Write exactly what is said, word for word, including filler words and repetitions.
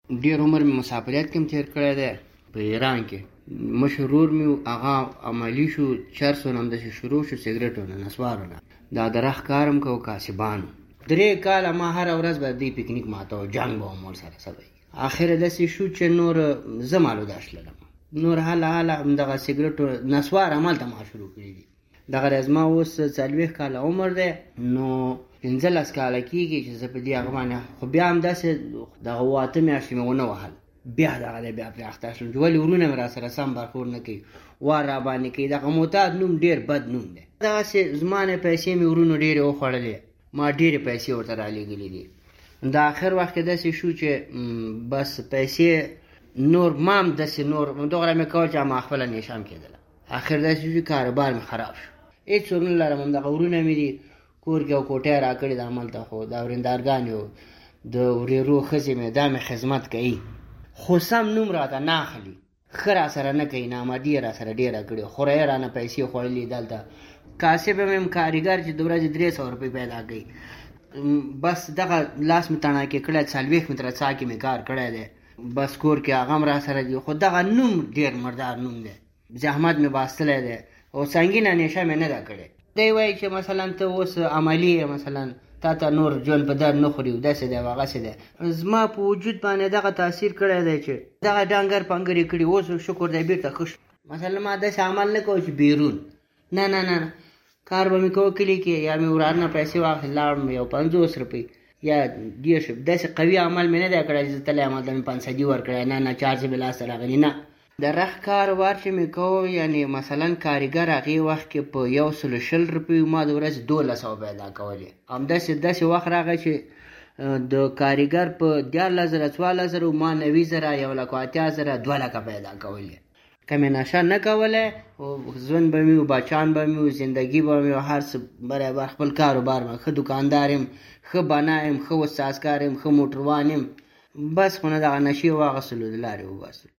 ډېر عمر مې مسافریت کې هم تېر کړی دی په ایران کې. مشر ورور مې هغه عملي شو، چرس ونه همداسې شروع شو، سګرټونه نسوارونه، دا د رخ کار هم کوو، کاسبانو. درې کاله ما هره ورځ به دی پکنیک ماته و، جنګ به هم ورسره سوی. اخر داسې شو چې نور زه مالوده شللم، نور حاله حاله همدغه سګرټو نسوار همالته ما شروع کړي دي. دغه ورځ ما اوس څلوېښت کاله عمر دی، نو پنځلس کاله کېږي چې زه په دې هغه باندې، خو بیا همداسې دغه اووه اته میاشتې مې ونه وهل، بیا دغه دی بیا پرې اخته شلم چې ولې ورونه مې را سره سم برخور نه کوي، وار را باندې کوي. دغه معتاد نوم ډېر بد نوم دی. دغسې زما نه پیسې مې ورونو ډېرې وخوړلې، ما ډېرې پیسې ورته رالېږلې دي. د آخر وخت کې داسې شو چې بس پیسې نور ما هم داسې نور دغره مې کول چې ما خپله نیشام کېدله. آخر داسې شو چې کاروبار مې خراب شو، هېڅ څوک نه لرم. همدغه ورونه مې دي کور کې او کوټه را کړې ده هملته، خو دا ورېندارګانې و د ورېرو ښځې مې دا مې خدمت کوي، خو سم نوم راته نه اخلي، ښه را سره نه کوي، نامردي یې را سره ډېره کړې، خورۍ رانه پیسې خوړلي. دلته کاسب یم کارګر چې د ورځې درې سوه روپۍ پیدا کوي. بس دغه لاس مې تڼاکې کړی، څلوېښت متره څا کې مې کار کړی دی، بس کور کې هغه هم را سره دي، خو دغه نوم ډېر مردار نوم دی، زحمت مې باستلی دی او سنګینه نیشه مې نه ده کړې. دی وایي چې مثلا ته اوس عملي یې، مثلا تا ته نور ژوند په در نه خوري، داسې دی هغسې دی. زما په وجود باندې دغه تاثیر کړی دی چې دغه ډنګر پنګر یې کړي. اوس شکر دی بېرته ښه شو. مثلا ما داسې عمل نه کوو چې بیرون، نه نه نه کار به مې کوو کلي کې، یا مې ورار نه پیسې واخلې لاړم یو پنځوس روپۍ یا دېرش، داسې قوي عمل مې نه دی کړی چې زه تللی یم هلته مې پنسدي ورکړی، نه نه چارج مې لاسته راغلي، نه. د رخ کاروبار چې مې کوو، یعنې مثلا کارګر هغې وخت کې په یو سلو شل روپیو ما د ورځې دولس سوه پیدا کولې. همداسې داسې وخت راغی چې د کارګر په دیارلس زره څوارلس زره ما نوي زره یو لک اتیا زره دوه لکه پیدا کولې. که مې نشه نه کولی، ژوند به مې و، بچان به مې و، زندګي به مې و، هر څه برابر، خپل کاروبار به ښه دوکاندار یم، ښه بنا یم، ښه استازکار یم، ښه موټروان یم. بس خو نه دغه نشې واخیستلو د لارې وباسلو.